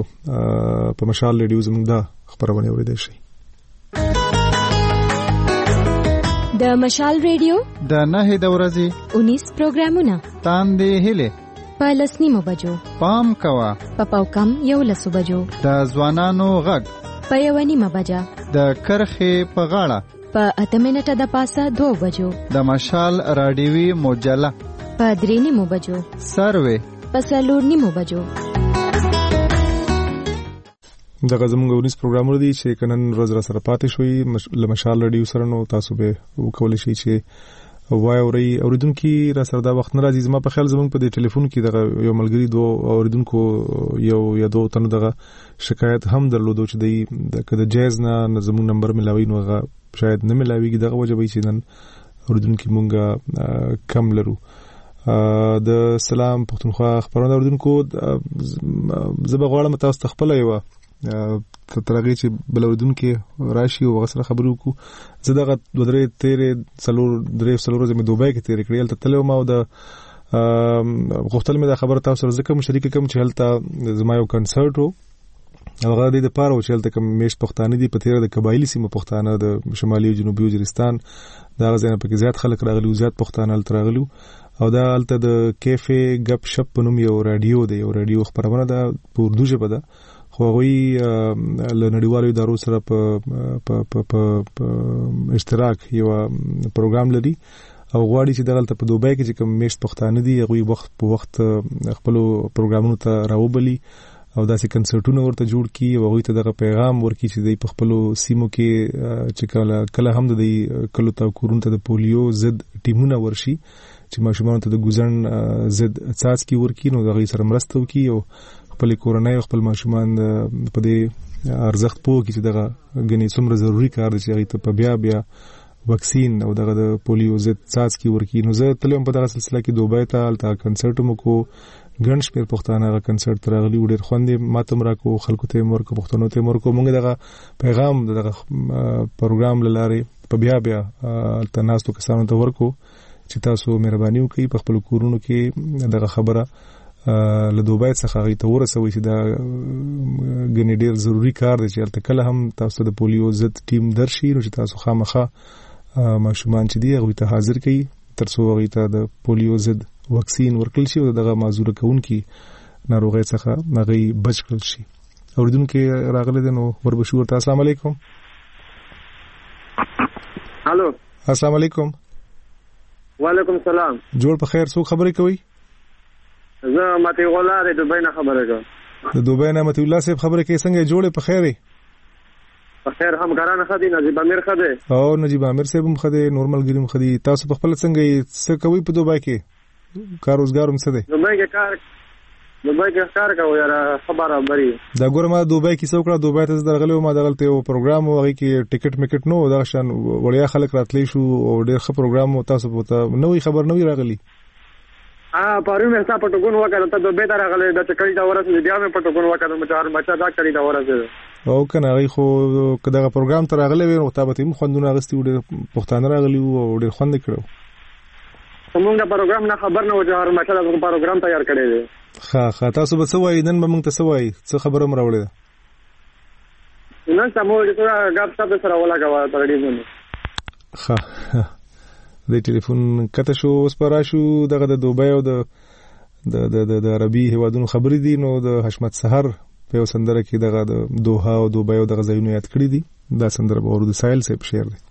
تاسو په مشال رادیو زموږ د خبرونه اوریدئ شئ. د مشال رادیو د نه د ورځې انیس پروګرامونه تاندې هله په لسنیمو بجو پام کوا په پاوکم یو لسو بجو د ځوانانو غږ په یو نیمه بجا د کرخې په غاړه په اته منټه د پاسه دو بجو د مشال رادیوي مجله په درې نیمو بجو سروي په څلور نیمو بجو. دغه زموږ ونیس پروګرامونه دي چې کنن روز را سره پاتې شوي له مشال رادیو سره نو تاسو به وکولای شئ چې وای اوري اوریدونکو را سره دا وخت ناراضي زما په خیال زموږ په دې ټلیفون کې دغه یو ملګری دوه اوریدونکو یو یا دوه تنه دغه شکایت هم درلودو چې د کده جایز نه زموږ نمبر ملاوي نو هغه شاید نه ملاويږي دغه وجه وي چې نن اوریدونکو مونږه کم لرو. د سلام پښتونخوا خبرونه اوریدونکو زبر غواړم تاسو تخپل یو ترغه چې بلوردونکو راشي او غسر خبرو کو زه دغه دوه درې تیرې څلور درې څلور ورځې مې دوبۍ کې تیرې کړې ته تلو ما او د غوښتل مې دا خبره تاسو سره ځکه مشرک کوم چې هلته زما یو کنسرت وو هغه د پاره چې هلته کوم میش پښتانه دي په تیرې د قبایلی سیمه پښتانه د شمالي او جنوبي وزیرستان دا غزنه په کې زیات خلک راغلي او زیات پښتانه هلته راغلي او دا هلته د کیفه غپ شپ په نوم یو رادیو دی یو رادیو خبرونه ده په اردو ژبه ده خو غوي له نړیوالو ادارو سره په په په اشتراک یو پروګرام لري او غواړي چې دغه په دوبۍ کې چې کوم میش پښتانه دي غوي وخت په وخت خپل پروګرامونو ته راوبلي او داسې کنسرټونه ورته جوړ کی او هغه ته دغه پیغام ورکړي چې د خپل سیمو کې چې کله کله هم د کلو تا کورون ته د پولیو ضد ټیمونه ورشي چې ماشومان ته د ګوزن ضد څاڅکي ورکړي نو دغه سره مرسته وکړي او خپل کورنۍ خپل ماشومان په دې ارزښت پوه کړي چې دغه غني څومره ضروری کار دی چې هغه ته په بیا بیا وکسین او دغه د پولیو ضد څاڅکي ورکړي. نو زه تلم په دغه سلسله کې دوبۍ ته الته کنسرټ مو کو ګڼ شمېر پښتانه هغه کنسرټ ته راغلي وو، ډېر خوند یې ماته هم راکړو، خلکو ته یې هم ورکړو، پښتنو ته یې هم ورکړو. موږ دغه پیغام د دغه پروګرام له لارې په بیا بیا هلته ناستو کسانو ته ورکړو چې تاسو مهرباني وکړئ په خپلو کورونو کې دغه خبره له دوبۍ څخه هغوی ته ورسوئ چې دا ګنې ډېر ضروري کار دی چې هلته کله هم تاسو ته د پولیو ضد ټیم درشي نو چې تاسو خامخا ماشومان چې دي هغوی ته حاضر کړئ تر څو هغوی ته د پولیو ضد وکسین ورکړل شي او دغه معذوره کوونکي ناروغۍ څخه هغوی بچ کړل شي. اوریدونکي راغلی دی نو وربشو ورته. السلام علیکم. الو السلام علیکم. وعلیکم السلام. جوړ په خیر. څوک خبرې کوي؟ زه متي غلا د دوبۍ نه خبره کوم. د دوبۍ نه متي الله صاحب خبرې کوي. څنګه جوړې په خیر؟ په خیر هم ګرانه خدي نجیب امیر خدي او نجیب امیر صاحب هم خدي نورمال ګریم خدي. تاسو په خپل څنګه څه کوي په دوبۍ کې؟ کار روزګار هم څه دی؟ دوبۍ کې کار دوبۍ کې کار کوي یاره خبره بری دا ګوره ما دوبۍ کې څو کړه دوبۍ ته درغلی ما دغلته یو پروګرام و هغه کې ټیکټ میکټ نو دا شان وړیا خلک راتلی شو او ډېر ښه پروګرام و. تاسو په نوې خبر نوې راغلی ا پاره مې حساب پټګون وکړه ته دوبۍ ته راغلی د چکړی دا ورسې بیا مې پټګون وکړه مې چار مچا دا کړی دا ورسې او کنه هغه خو کداغه پروګرام ته راغلی وي نو تابته هم خوندونه غستي وړ پښتانه راغلی او ډېر خوند کړو. موږ پروګرام نه خبر نه و چې هر مچا دا پروګرام تیار کړی دی. ها ها تاسو به څه وایي نن به موږ ته څه وایي څه خبره مې راوړې ده نن سمو چې غاب تاسو سره ولاګه تر دې نه ها د ټلیفون کته شو اوس پر شو دغه د دوبۍ او د د د عربي هیوادونو خبرې دي نو د حشمت سحر په سندره کې دغه د دوحه او دوبۍ او دغه ځایونه یاد کړی دي. دا سندره به ورود سایل صاحب شعر دی.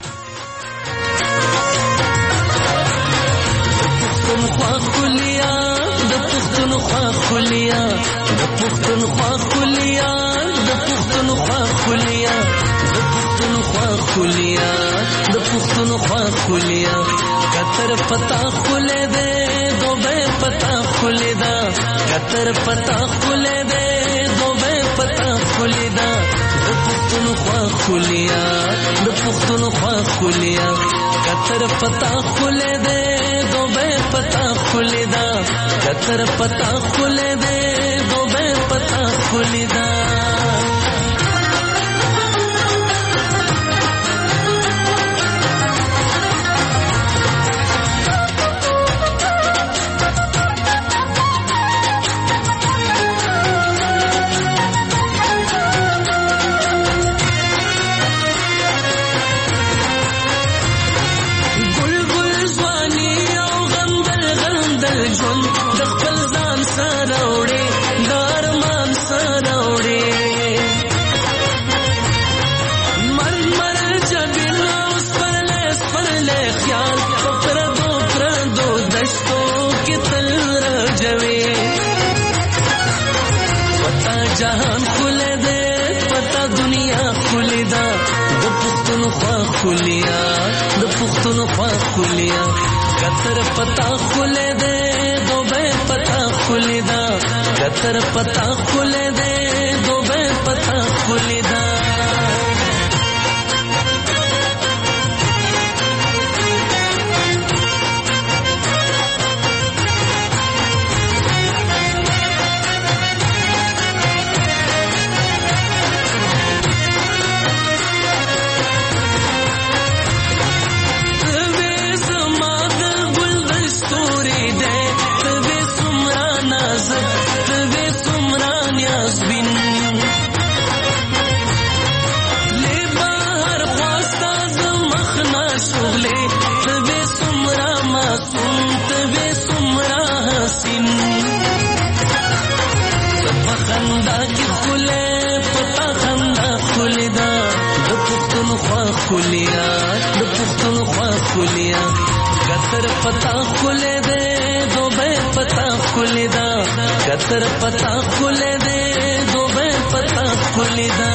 پښتونخوا خولیا د پښتونخوا خولیا د پښتونخوا خولیا د پښتونخوا خولیا د پښتونخوا خولیا د پښتونخوا خولیا کتر پتا خولې دې دوبۍ پتا خولې دا کتر پتا خولې دې دوبۍ پتا خولې دا د پښتونخوا خولیا د پښتونخوا خولیا کتر پتا خولې دې دوبۍ پتا خولې دا کتر پتا خولې دې دوبۍ پتا خولې دا جهان خولے دے پتا دنیا خولے دا د پښتونخوا خولیا د پښتونخوا خولیا کتر پتا خولے دے دوبۍ پتا خولے دا کتر پتا خولے دے دوبۍ پتا خولے دا خولیا د پښتونخوا خولیا कतर पता खुले दे दो बे पता खुले दा कतर पता खुले दे दो बे पता खुले दा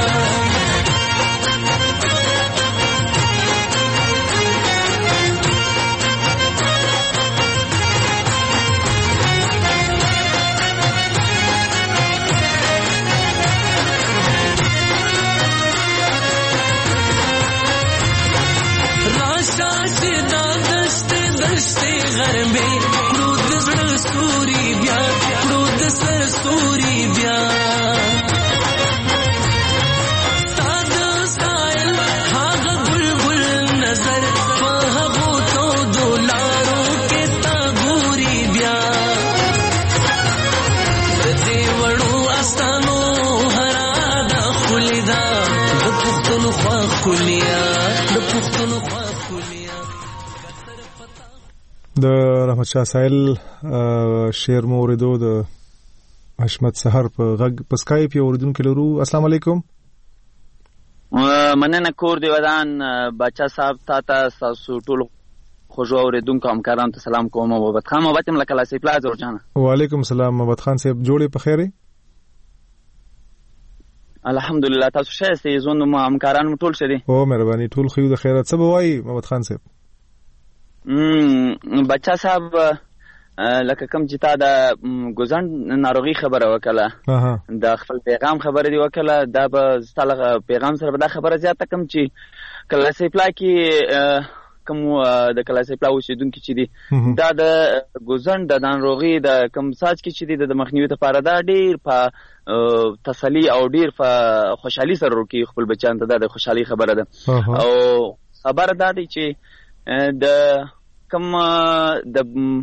غربي كرود زړه سوري بیا كرود سر سوري بیا ساده سایل هاغه بلبل نظر په هغو تو دولارو کې تا ګوري بیا د دې وړو استانو هرا د خلدا د پښتونخوا کلیا د پښتونخوا د رحمت شاه سایل شعر مو اوریدو د حشمت سحر په غږ په سکایپ یو اوریدونکو لرو. السلام علیکم. مننه کور دی ودان بچا صاحب تا تاسو ټول خوشو اوریدونکو همکارانو ته سلام کوم. محمد خان محمد ملک لاسي پلاز ورجانه. وعلیکم السلام محمد خان صاحب جوړې په خیره؟ الحمدلله تاسو ښه یاستئ؟ زوند مو همکارانو ټول ښه دي؟ او مهرباني ټول خو د خیرات څه بوای محمد خان صاحب؟ م بچا صاحب لکه کوم چې تا د ګوزن ناروغي خبره وکړه د خپل پیغام خبره دی وکړه دا به ستاسو پیغام سره دا خبره زیاته کوم چې کلاسي پلا کې کوم د کلاسي پلا اوسیدونکو چې دي دا د ګوزن د ناروغي د کوم ساج کې چې دي د مخنیوي لپاره دا ډیر په تسلی او ډیر په خوشحالي سره ورکی خپل بچان ته د خوشحالي خبره ده او خبره دا دی چې د کوم د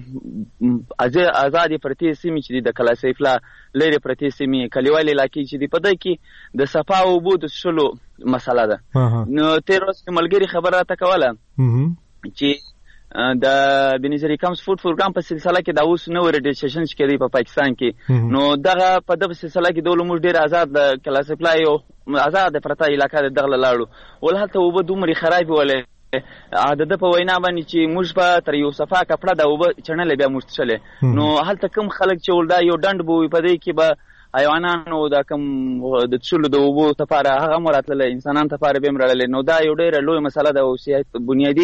آزادي پرتی سیمې چې د کلاسي پلا لري پرتی سیمې کلیوالي علاقې چې د پدې کې د صفا او بو د شلو مسله ده. نو تیر اوس ملګری خبره تا کوله چې د بنظیر کمس فود پروګرام په سلسله کې دا اوس نو ریډیشن چې کوي په پاکستان کې نو دغه په دغه سلسله کې د علوم ډیر آزاد د کلاسي پلا یو آزاد پرته علاقې د دغه لاړو ولهته وب دومره خراب ولې عادت په وینا باندې چې موږ په تر یو صفه کپړه د وب چنل بیا مشتله نو هلته کوم خلک چې ولدا یو ډند بوې په دې کې به حیوانانو دا کوم د څلو د وبو لپاره هغه مراتله انسانان لپاره به مرل نو دا یو ډېر لوی مسله ده او سیاست بنیادی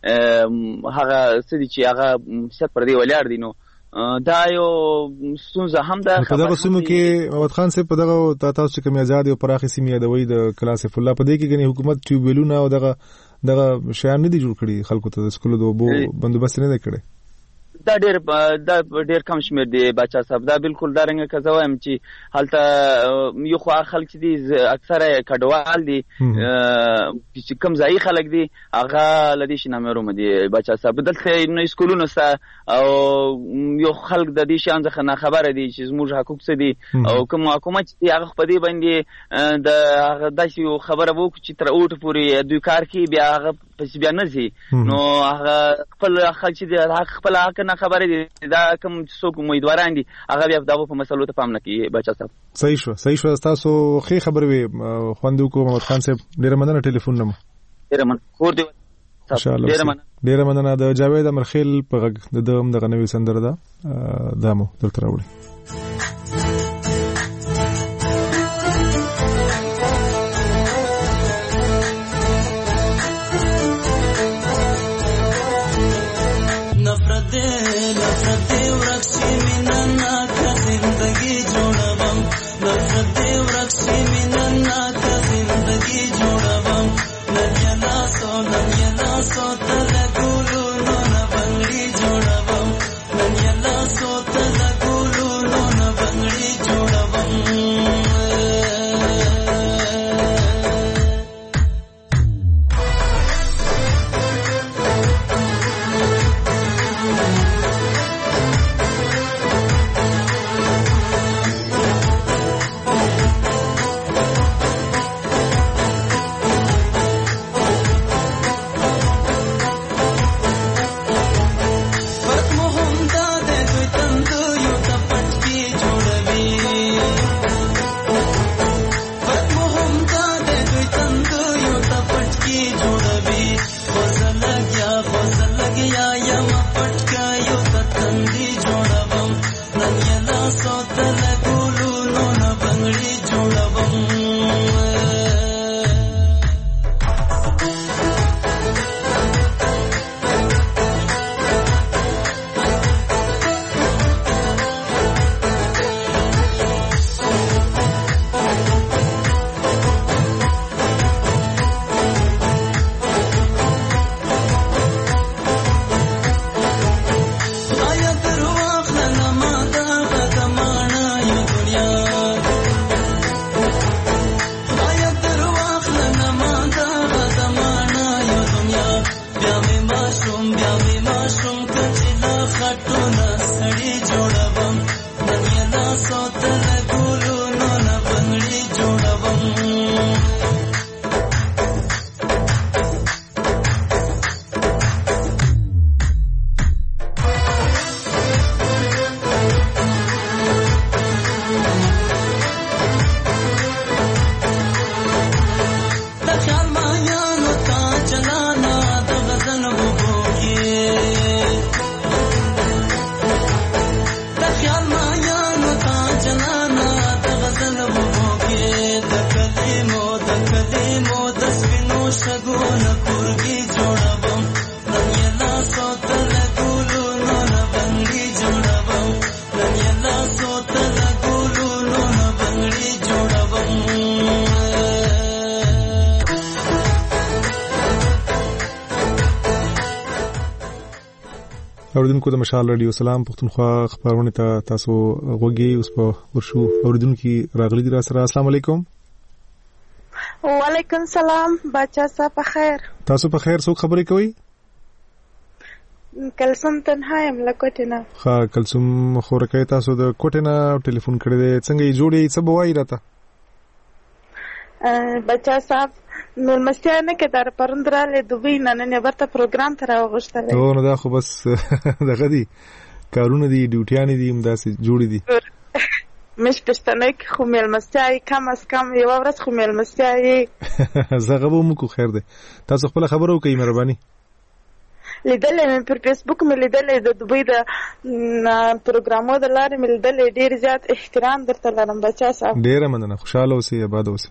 هغه سدي چې هغه ست پر دی ولاړ دي نو دا یو ستونزه هم ده. په دغه سیمو کې محمد خان صاحب په دغه تاسو کوم آزاد او پراخي سیمې یادوي د کلاسي فل په دې کې غني حکومت ټیوبلونه او دغه دغه شیان نه دي جوړ کړي خلکو ته د سکولو د وبو بندوبست نه کړي. دا ډېر دا ډېر کم شمیر دی بچا صاحب دا بالکل دا رنګ کزوایم چې هلته یو خو خلک دي اکثره کډوال دي چې کم ځای خلک دي هغه لدی شي نامروم دي بچا صاحب دلته نو سکولونو سره او یو خلک د دې شان ځخه نه خبره دي چې زموږ حقوق څه دي او کوم حکومت چې هغه په دې باندې د هغه داسې خبره وکړي چې تر اوټ پورې دوی کار کوي بیا هغه پس بیا نه زی نو هغه خپل خلک چې خپل حق نه خبره دي دا کوم څوک امیدواران دي هغه بیا دغه په مسلو ته پام نه کوي بچا صاحب. صحیح شو صحیح شو تاسو خې خبر وي خوندو کو محمد خان صاحب ډیر مننه ټلیفون نمبر ډیر مننه خور دی ان شاء الله ډیر مننه ډیر مننه د جاوید امرخیل په غږ د دم دغه نوې سندره ده دمو دلته راوړي. Nanyala so tala gulu no na bang اوریدونکو د مشال رادیو سلام پښتونخوا خبرونه ته تاسو غوږی اوس په ورشو اوریدونکو راغلي دي را سره. السلام علیکم. وعلیکم سلام. بچا صاحب په خیر؟ تاسو په خیر؟ څوک خبرې کوي؟ کلثوم تنها یم له کوټینا. ها کلثوم خورکې تاسو د کوټینا ټلیفون کړی دی، څنګه یې جوړې څه بوای راته؟ بچا صاحب ملمستیا نه کېدار پرندراله دوی نن نه ورته پروګرام تر واغښتل. نو نو دا خو بس دغه دي کارونه دي ډیوټیان دي همداسې جوړې دي. مش پښتنه کې خو ملمستیا کم از کم یو ورځ خو ملمستیا یې زغه به مو کو خیر ده. تاسو خپل خبرو کوي مهرباني. لیدل مې پر فیسبوک مې لیدل د دوی د پروګرامو د لارې مې لیدل. ډیر زیات احترام درته لرم بچا صاحب. ډیره مننه. خوشاله اوسئ، آباد اوسئ.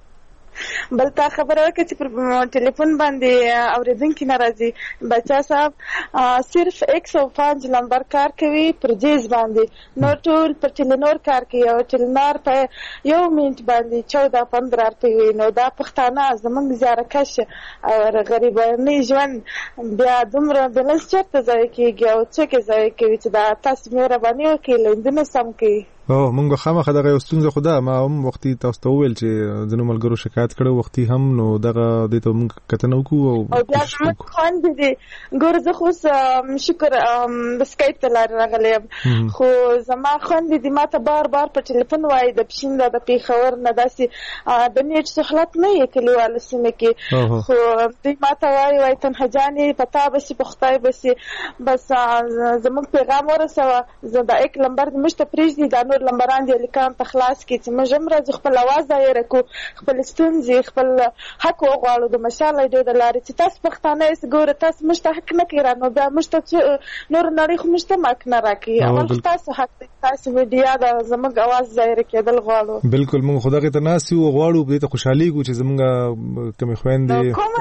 بل تا خبره وکړه چې پر ټلیفون باندې اوریدونکو ناراضي بچا صاحب صرف ایک سو پنځه نمبر کار کوي پر جیز باندې، نو ټول پر ټلنور کار کوي او ټلنور په یو منټ باندې چودہ پندرہ کوي. نو دا پښتانه زمونږ زیارکش او غریبانه ژوند بیا دومره بلنس چرته ځای کېږي او څوک ځای کوي چې دا تاسو مهرباني وکړئ لندنه سم کوي. او مونږ خامخا دغه ستونزه خدا ما هم وختي تاسو ته ویل چې ځنو ملګرو شکایت کړو وختي هم، نو دغه د ته مونږ کتنه وکړو او بیا موږ خوان دي ګور زه خو شکر بسکایپ ته لار راغلم، خو زما خوان دي ماته بار بار په ټلیفون وای د پښین د پیښور نه داسي د نیټ سہولت نه یې کلیوالو سیمه کې، خو دوی ماته وای وای تنها جانې پتا بس په خدای بس بس زموږ پیغام ورسوه زه د یک نمبر مشته پریږدي دا لمبران دي لیکان په خلاص کې چې موږ هم راځو خپل आवाज دایر کو خپل ستونزې خپل حق وغواړو د مشال دې د لارې چې تاسو پښتانه یې ګوره تاسو مشته حق نه کړئ نو بیا مشته نور نړۍ خو مشته ماک نه راکړي اول تاسو حق تاسو میډیا د زموږ आवाज دایر کېدل غواړو. بالکل موږ خدای ته ناس یو غواړو دې ته خوشحالي کو چې زموږ کمی خويندې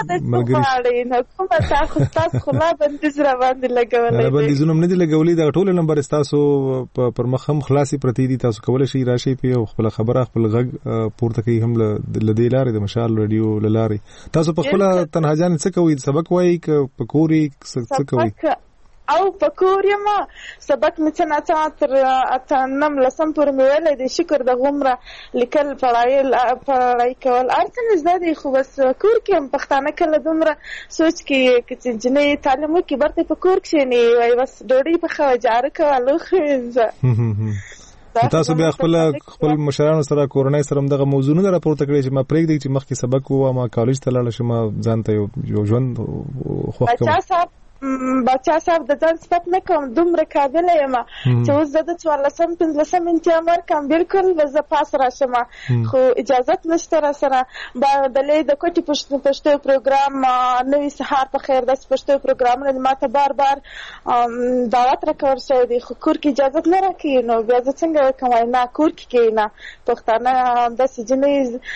ملګری نه کومه تاسو تاسو خلا بندیز را باندې لګولې بندیزونه نه دي لګولې دا ټول نمبر تاسو پر مخ هم خلاصي پرتی دي، تاسو کولای شئ راشي په خپل خبره خپل غږ پورته کوي هم ل دې لارې د مشال رادیو لارې. تاسو په خپل تنها جان څه کوي؟ سبق وایي ک پکوري څه کوي؟ او پکوري ما سبق مې څنګه تر اتنم لسم پر مې ویل دي شکر د غمره لیکل پړایل پړای کول ارته زده خو بس کور کې پښتانه کله دومره سوچ کې چې جنې تعلیم کې برته پکور کې نه وای بس ډوډۍ په خواجار کولو خنځه. تاسو بیا خپل خپل مشرانو سره کورنۍ سره دغه موضوع نه راپورته کړی چې ما پرېږدي چې مخکې سبق وو ما کالج ته لاړ شم ځان ته یو ژوند خوښ کوم؟ بچا صاحب د ځان صفت نه کوم دومره قابل یم چې اوس زه د څوارلسم پنځلسم امتحان ورکړم بالکل زه پاس راشم، خو اجازت نشته را سره دلې د کوټې پښتو پروګرام نوی سهار په خیر داسې پښتو پروګرامونه ماته بار بار دعوت راکول شوی دی خو کور کې اجازت نه راکوي. نو بیا زه څنګه وکړم؟ نه کور کې کښېنه پښتانه داسې جنۍ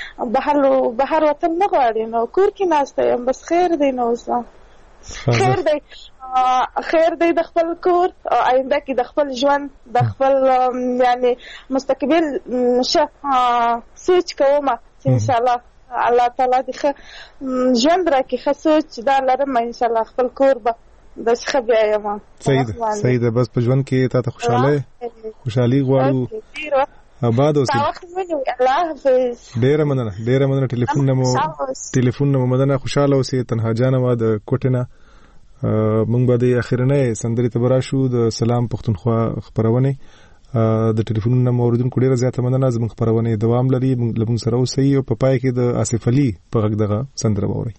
بهر وطن نه غواړي نو کور کې ناسته یم بس خیر دی. نو اوس خیر دی خیر دی د خپل کور آینده کې د خپل ژوند د خپل یعنی مستقبل شه سوچ کوم چې ان شاء الله الله تعالی دې ژوند راکړي ښه سوچ دا لرم ان شاء الله خپل کور به د ښه بیا یم. صحیح ده صحیح ده بس په ژوند کې تا ته خوشاله خوشحالي غواړو آباد اوسئ. ډیره مننه ډیره مننه ټلیفون نمو ټلیفون نمو مدنه خوشاله اوسئ. تنها جانوا د کوټینا مونږ به د اخرنۍ سندرې ته براشو د سلام پښتونخوا خبرونه د ټلیفون نمبر اوریدونکو ډیره زیاته مننه. زموږ خبرونه دوام لري، موږ سره اوسئ او په پای کې د آصف علي په غږ دغه سندره واورئ.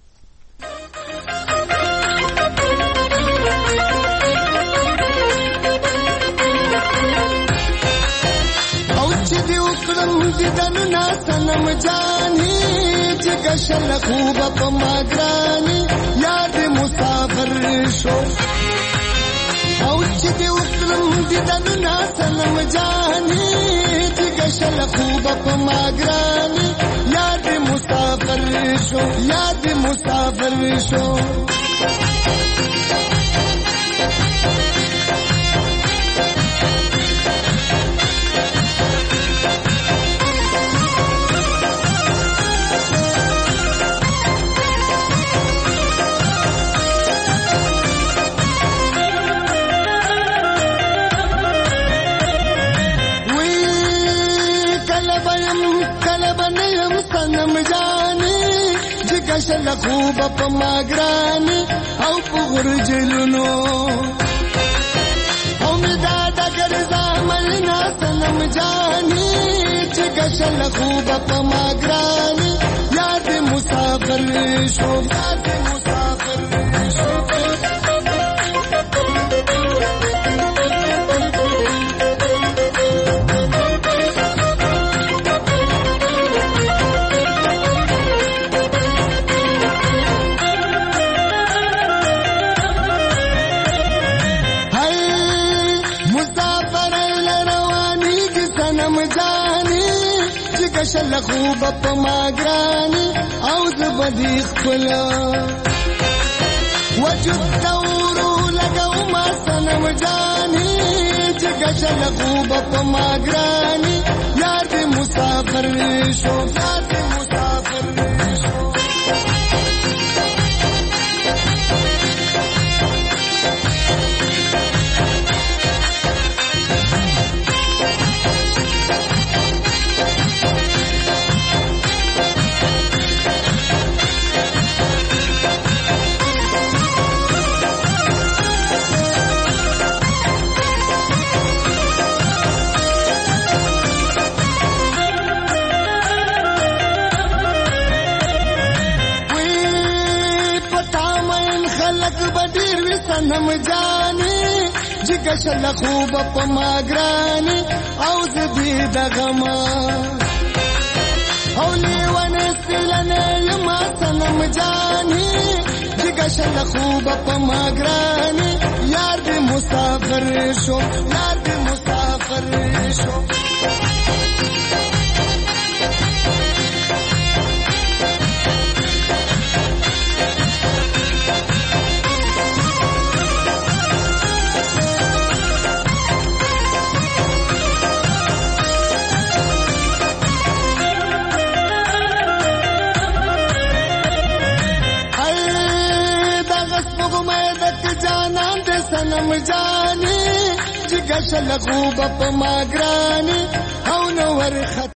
دیدنونه سنم جانی چې کشل خوب په ماګرانی یاد مسافر شو او چې دی وکړم دیدنونه سنم جانی چې کشل خوب په ماګرانی یاد مسافر شو یاد مسافر شو کشل خوب په ماګرانی او په غرجلونو او می دا دګر زاملنا سنم جانی چې کشل خوب په ماګرانی یاد مسافر شو یاد مسافر شو کشل خوب په ماګرانی او زبدی خپل وجود دورو لګاو ما سنم جانی چې کشل خوب په ماګرانی یاد مسافر شو یاد مسافر شو سنم جانی چې کشل خوب په ماګرانی او زدی دغما او لیوانه سلنه یما سنم جانی چې کشل خوب په ماګرانی یار دې مسافر شو یار دې مسافر شو سنم جانی چې کشل خوب په ماګرانی او نو ورخت